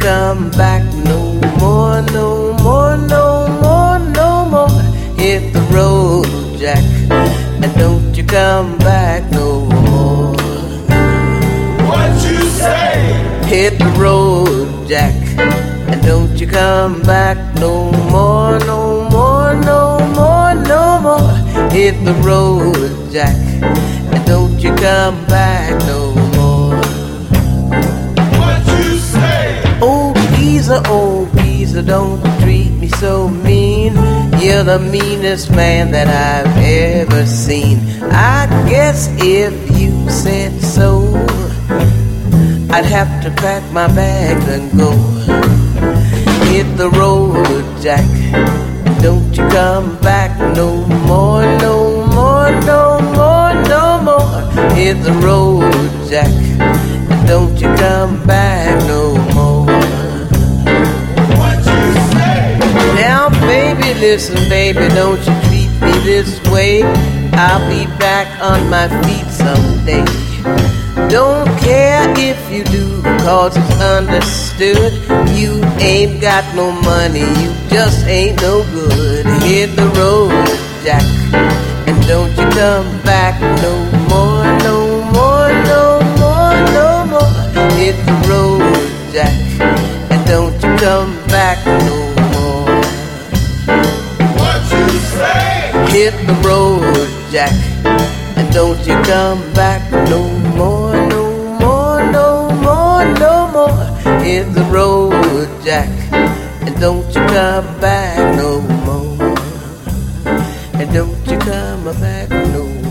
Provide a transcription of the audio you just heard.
come back no more, no more, no more, no more. Hit the road, Jack, and don't you come back no more. What you say? Hit the road, Jack, and don't you come back no more, no more, no more, no more. Hit the road, Jack, and don't you come back no more. What you say? Oh geezer, don't treat me so mean. You're the meanest man that I've ever seen. I guess if you said so, I'd have to pack my bags and go. Hit the road, Jack, don't you come back no more, no more, no more, no more. Hit the road, Jack, don't you come back no more. What you say? Now, baby, listen, baby, don't you treat me this way. I'll be back on my feet someday. Don't care if you do, cause it's understood. You ain't got no money, you just ain't no good. Hit the road, Jack, and don't you come back no more, no more, no more, no more. Hit the road, Jack, and don't you come back no more. What you say? Hit the road, Jack, and don't you come back no more, no more, no more, no more. Hit the road, Jack, and don't you come back no more. And don't you come back no more.